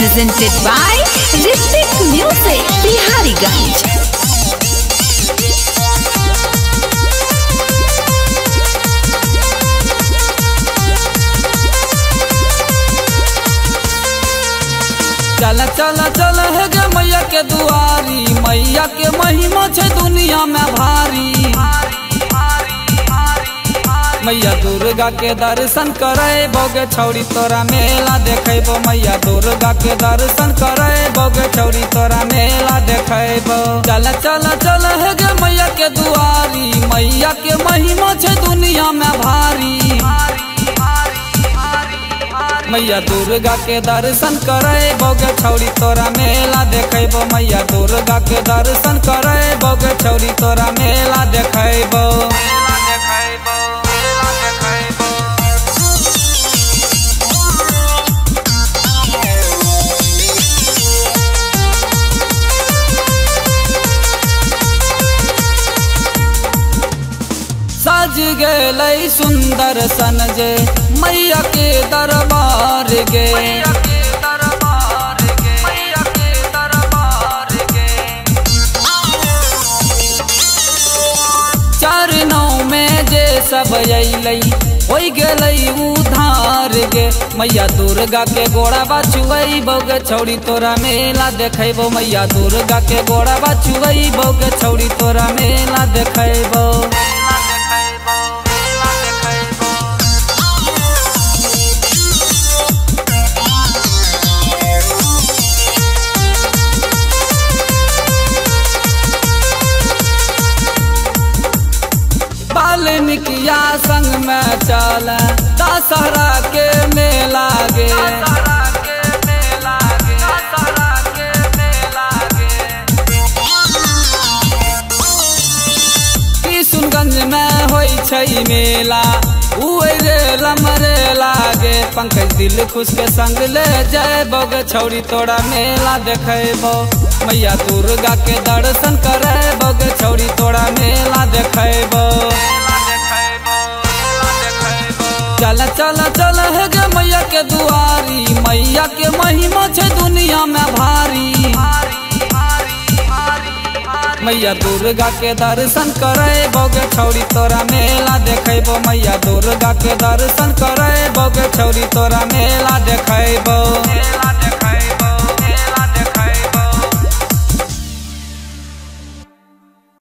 presented by Ritwik Music, Bihariganj. चल चल चल है गे मैया के दुआरी, मैया के महिमा छे दुनिया में भारी। मैया दुर्गा के दर्शन करे बोगे छौरी तोरा मेला देखेबो। मैया दुर्गा के दर्शन करे बोगे छौरी तोरा मेला देखेबो। चल चल चल है गे मैया के दुआरी, मैया के महिमा छे दुनिया में भारी। मैया दुर्गा के दर्शन करे बोगे छौरी तोरा मेला देखेबो। मैया दुर्गा के दर्शन करे बोगे छौरी तोरा मेला देखेबो। सज गेलै सुंदर सन जे मैया के दरबार गे। चरणों में जे सब अइलै होई गेलै उधार गे। मैया दुर्गा के गोड़ा बाछुई बोगे छौरी तोरा मेला देखेबो। मैया दुर्गा के गोड़ा बाछुई बोगे छौरी तोरा मेला देखेबो। वाल्मीकिया संग में चल दशहरा के मेला गे। किशुनगंज में होई छै मेला, उरे लमरे लागे। पंकज दिल खुश के संग ले जाए बोगे छौरी तोरा मेला देखेबो। मैया दुर्गा के दर्शन करे बोगे छौरी तोरा मेला देखेबो। चल चल चल है गे मैया के दुआरी, मैया के महिमा छे दुनिया में भारी। मैया दुर्गा के दर्शन करे बोगे छौरी तोरा मेला देखेबो। मैया दुर्गा के दर्शन करे बोगे छौरी तोरा मेला देखेबो।